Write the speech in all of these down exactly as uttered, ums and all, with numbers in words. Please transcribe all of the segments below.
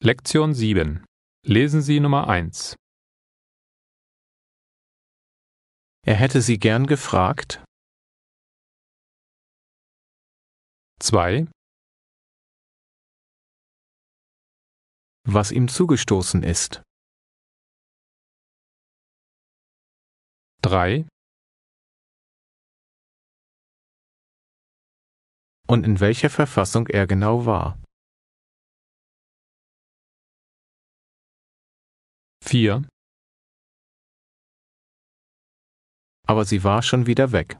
Lektion sieben. Lesen Sie Nummer eins. Er hätte sie gern gefragt, zwei, was ihm zugestoßen ist. drei, Und in welcher Verfassung er genau war. vier, Aber sie war schon wieder weg.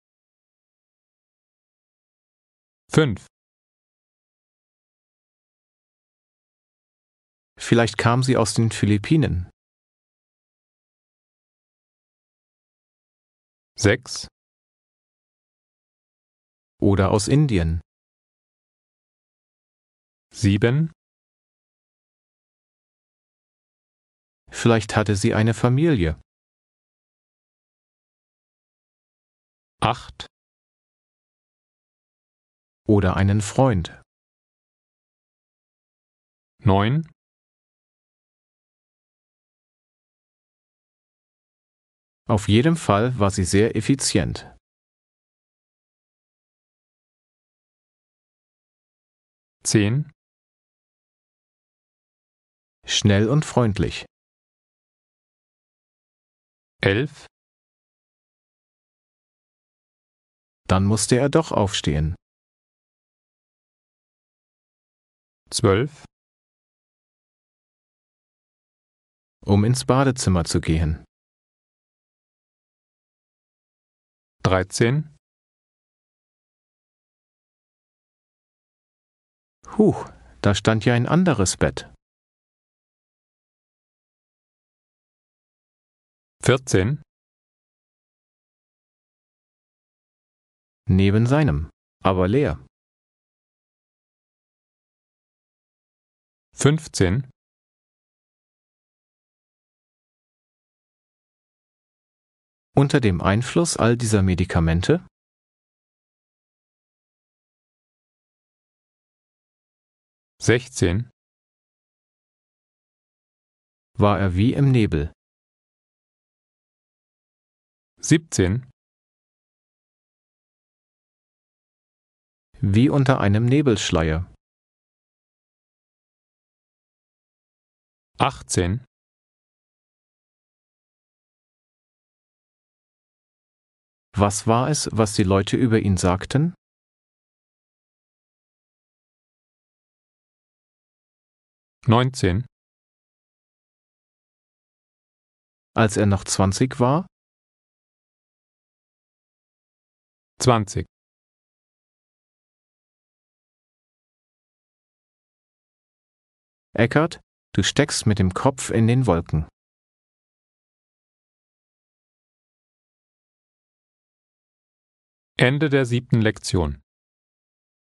fünf, Vielleicht kam sie aus den Philippinen. sechs, Oder aus Indien. sieben, Vielleicht hatte sie eine Familie. acht, Oder einen Freund. neun, Auf jeden Fall war sie sehr effizient. zehn, Schnell und freundlich. elf, Dann musste er doch aufstehen. zwölf, Um ins Badezimmer zu gehen. dreizehn, Huch, da stand ja ein anderes Bett. vierzehn, Neben seinem, aber leer. fünfzehn, Unter dem Einfluss all dieser Medikamente sechzehn, war er wie im Nebel. siebzehn, Wie unter einem Nebelschleier. achtzehn, Was war es, was die Leute über ihn sagten? neunzehn, Als er noch zwanzig war? zwanzig. Eckart, du steckst mit dem Kopf in den Wolken. Ende der siebten Lektion.